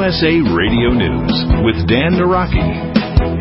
USA Radio News with Dan Naraki.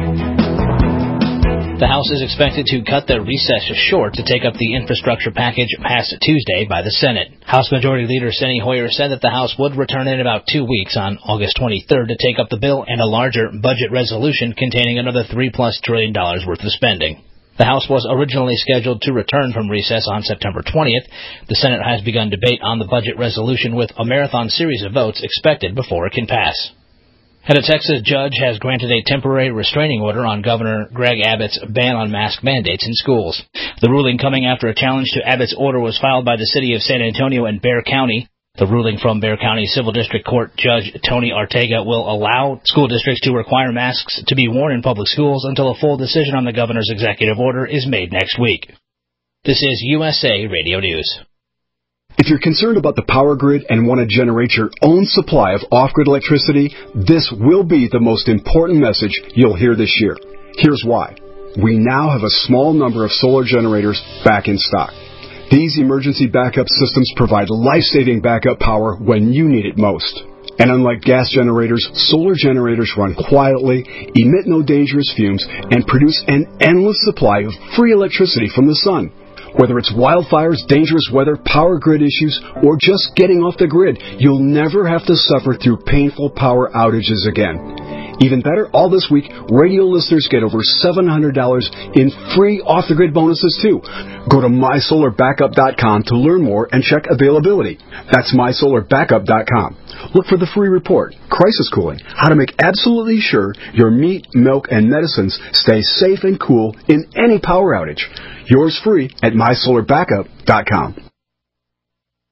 The House is expected to cut their recess short to take up the infrastructure package passed Tuesday by the Senate. House Majority Leader Steny Hoyer said that the House would return in about 2 weeks on August 23rd to take up the bill and a larger budget resolution containing another $3+ trillion worth of spending. The House was originally scheduled to return from recess on September 20th. The Senate has begun debate on the budget resolution with a marathon series of votes expected before it can pass. And a Texas judge has granted a temporary restraining order on Governor Greg Abbott's ban on mask mandates in schools. The ruling coming after a challenge to Abbott's order was filed by the city of San Antonio and Bexar County. The ruling from Bexar County Civil District Court Judge Tony Ortega will allow school districts to require masks to be worn in public schools until a full decision on the governor's executive order is made next week. This is USA Radio News. If you're concerned about the power grid and want to generate your own supply of off-grid electricity, this will be the most important message you'll hear this year. Here's why. We now have a small number of solar generators back in stock. These emergency backup systems provide life-saving backup power when you need it most. And unlike gas generators, solar generators run quietly, emit no dangerous fumes, and produce an endless supply of free electricity from the sun. Whether it's wildfires, dangerous weather, power grid issues, or just getting off the grid, you'll never have to suffer through painful power outages again. Even better, all this week, radio listeners get over $700 in free off-the-grid bonuses, too. Go to mysolarbackup.com to learn more and check availability. That's mysolarbackup.com. Look for the free report, Crisis Cooling, how to make absolutely sure your meat, milk, and medicines stay safe and cool in any power outage. Yours free at mysolarbackup.com.